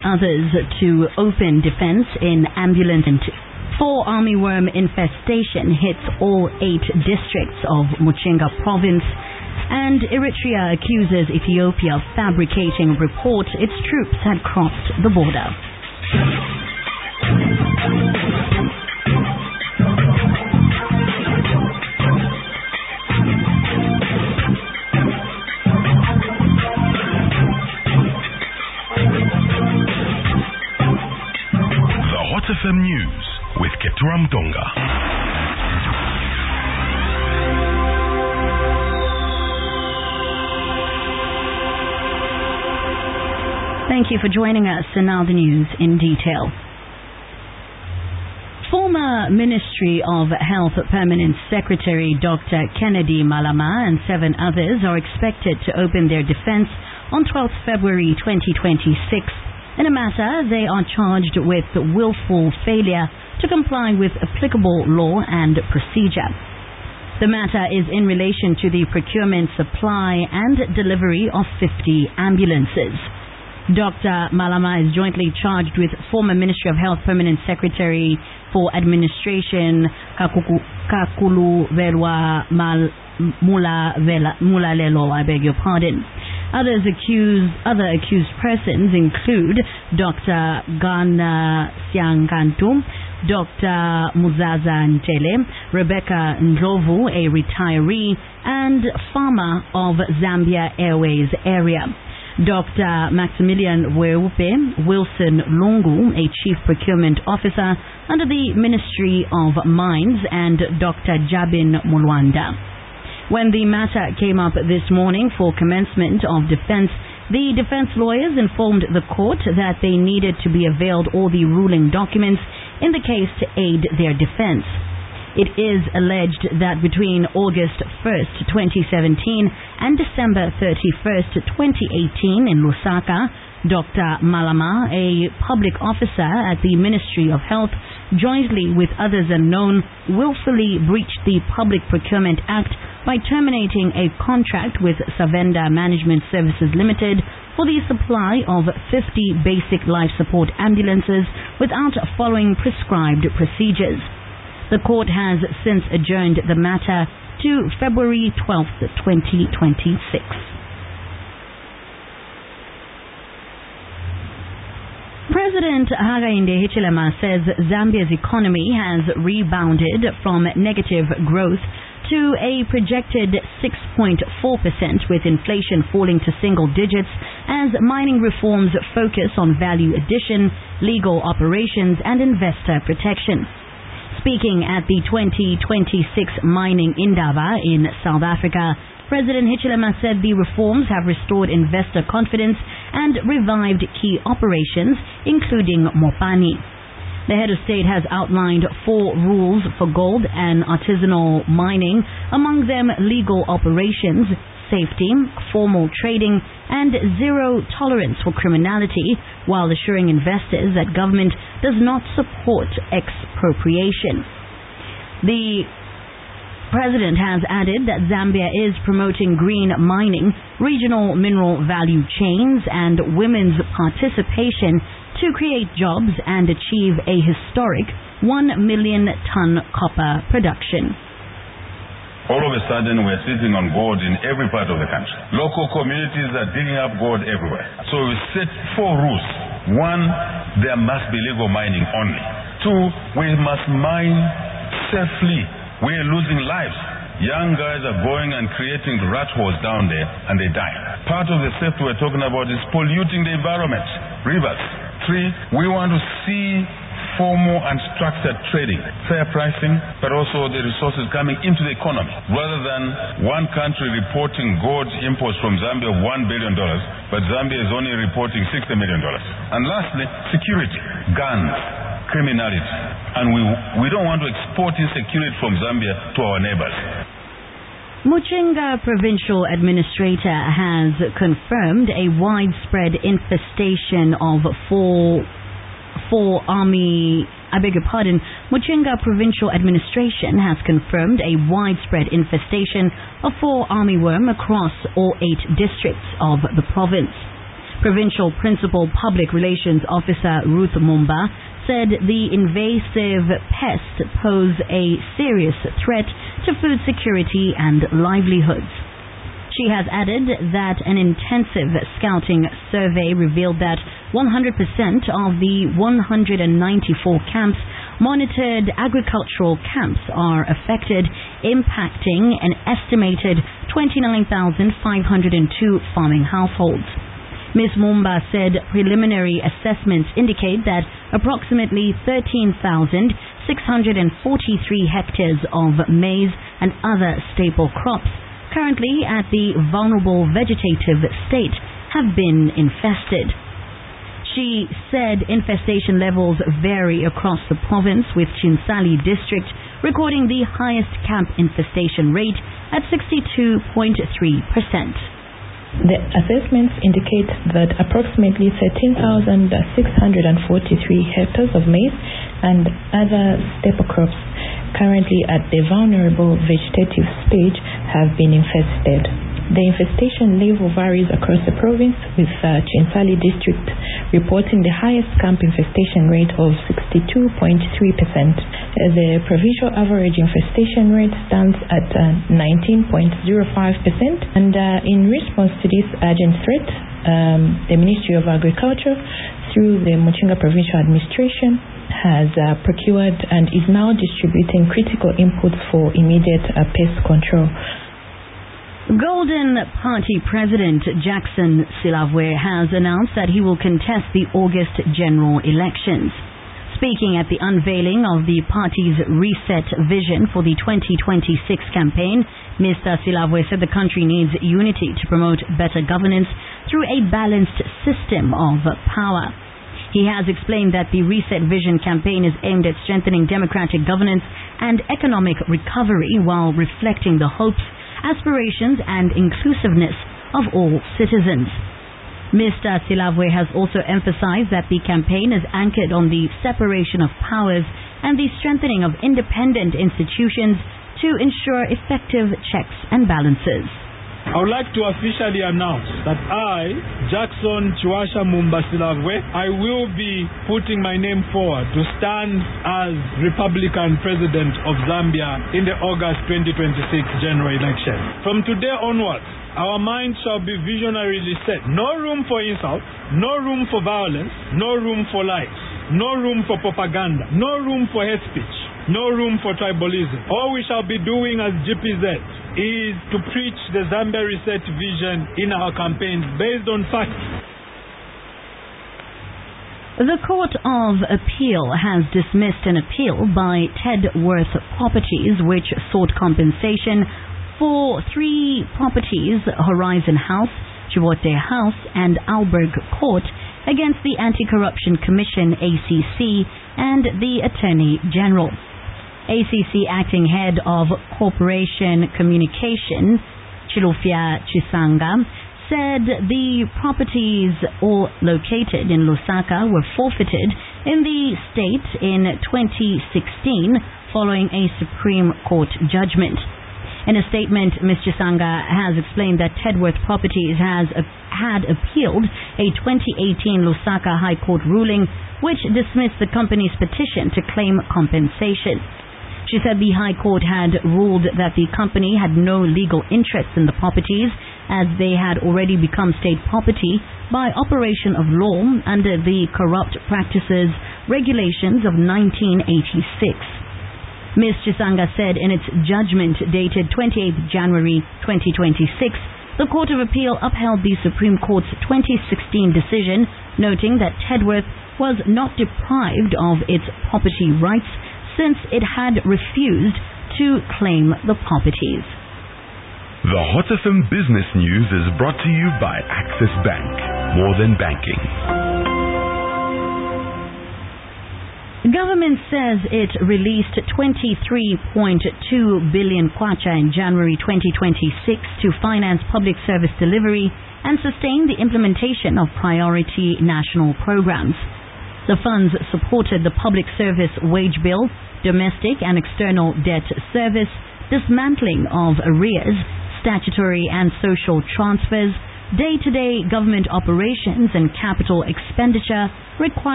others to open defense in ambulance. 4 armyworm infestation hits all 8 districts of Muchinga province, and Eritrea accuses Ethiopia of fabricating report its troops had crossed the border. The Hot FM News with Ketura Mtonga. Thank you for joining us, and now the news in detail. Former Ministry of Health Permanent Secretary Dr. Kennedy Malama and 7 others are expected to open their defense on 12th February 2026 in a matter they are charged with willful failure to comply with applicable law and procedure. The matter is in relation to the procurement, supply and delivery of 50 ambulances. Dr. Malama is jointly charged with former Ministry of Health Permanent Secretary for Administration Kakuluvelwa Mulalelo, I beg your pardon. Other accused persons include Dr. Ghana Siangantu, Dr. Muzaza Ntele, Rebecca Ndlovu, a retiree, and farmer of Zambia Airways area. Dr. Maximilian Weupe, Wilson Lungu, a Chief Procurement Officer under the Ministry of Mines, and Dr. Jabin Mulwanda. When the matter came up this morning for commencement of defense, the defense lawyers informed the court that they needed to be availed all the ruling documents in the case to aid their defense. It is alleged that between August 1st, 2017 and December 31st, 2018 in Lusaka, Dr. Malama, a public officer at the Ministry of Health, jointly with others unknown, willfully breached the Public Procurement Act by terminating a contract with Savenda Management Services Limited for the supply of 50 basic life support ambulances without following prescribed procedures. The court has since adjourned the matter to February 12th, 2026. President Hakainde Hichilema says Zambia's economy has rebounded from negative growth to a projected 6.4%, with inflation falling to single digits as mining reforms focus on value addition, legal operations and investor protection. Speaking at the 2026 Mining Indaba in South Africa, President Hichilema said the reforms have restored investor confidence and revived key operations, including Mopani. The head of state has outlined 4 rules for gold and artisanal mining, among them legal operations, safety, formal trading, and zero tolerance for criminality, while assuring investors that government does not support expropriation. The President has added that Zambia is promoting green mining, regional mineral value chains, and women's participation to create jobs and achieve a historic 1 million ton copper production. All of a sudden, we're sitting on gold in every part of the country. Local communities are digging up gold everywhere. So we set 4 rules. 1, there must be legal mining only. 2, we must mine safely. We are losing lives. Young guys are going and creating rat holes down there and they die. Part of the safety we're talking about is polluting the environment, rivers. 3, we want to see formal and structured trading, fair pricing, but also the resources coming into the economy, rather than one country reporting gold imports from Zambia of $1 billion, but Zambia is only reporting $60 million. And lastly, security, guns, criminality. And we don't want to export insecurity from Zambia to our neighbors. Muchinga Provincial Administrator has confirmed a widespread infestation of Muchinga Provincial Administration has confirmed a widespread infestation of 4 armyworm across all 8 districts of the province. Provincial Principal Public Relations Officer Ruth Mumba said the invasive pest pose a serious threat to food security and livelihoods. She has added that an intensive scouting survey revealed that 100% of the 194 camps monitored agricultural camps are affected, impacting an estimated 29,502 farming households. Ms. Mumba said preliminary assessments indicate that approximately 13,643 hectares of maize and other staple crops currently at the vulnerable vegetative state have been infested. She said infestation levels vary across the province, with Chinsali district recording the highest camp infestation rate at 62.3%. The assessments indicate that approximately 13,643 hectares of maize and other staple crops currently at the vulnerable vegetative stage have been infested. The infestation level varies across the province, with Chinsali district reporting the highest camp infestation rate of 62.3%. The provincial average infestation rate stands at 19.05%, and in response to this urgent threat, the Ministry of Agriculture, through the Muchinga Provincial Administration, has procured and is now distributing critical inputs for immediate pest control. Golden Party President Jackson Silavwe has announced that he will contest the August general elections. Speaking at the unveiling of the party's reset vision for the 2026 campaign, Mr. Silavwe said the country needs unity to promote better governance through a balanced system of power. He has explained that the Reset Vision campaign is aimed at strengthening democratic governance and economic recovery while reflecting the hopes, aspirations and inclusiveness of all citizens. Mr. Silavwe has also emphasized that the campaign is anchored on the separation of powers and the strengthening of independent institutions to ensure effective checks and balances. I would like to officially announce that I, Jackson Chiwasha Mumba Silavwe, I will be putting my name forward to stand as Republican President of Zambia in the August 2026 general election. From today onwards, our minds shall be visionarily set. No room for insult, no room for violence, no room for lies, no room for propaganda, no room for hate speech, no room for tribalism. All we shall be doing as GPZ is to preach the Zambia Reset Vision in our campaigns based on facts. The Court of Appeal has dismissed an appeal by Tedworth Properties, which sought compensation for 3 properties, Horizon House, Chivote House and Alberg Court, against the Anti-Corruption Commission, ACC, and the Attorney General. ACC Acting Head of Corporation Communication, Chilufya Chisanga, said the properties all located in Lusaka were forfeited in the state in 2016 following a Supreme Court judgment. In a statement, Ms. Chisanga has explained that Tedworth Properties had appealed a 2018 Lusaka High Court ruling which dismissed the company's petition to claim compensation. She said the High Court had ruled that the company had no legal interest in the properties as they had already become state property by operation of law under the Corrupt Practices Regulations of 1986. Ms. Chisanga said in its judgment dated 28 January 2026, the Court of Appeal upheld the Supreme Court's 2016 decision, noting that Tedworth was not deprived of its property rights since it had refused to claim the properties. The Hot FM Business News is brought to you by Access Bank. More than banking. The government says it released 23.2 billion kwacha in January 2026 to finance public service delivery and sustain the implementation of priority national programs. The funds supported the public service wage bill, domestic and external debt service, dismantling of arrears, statutory and social transfers, day-to-day government operations and capital expenditure require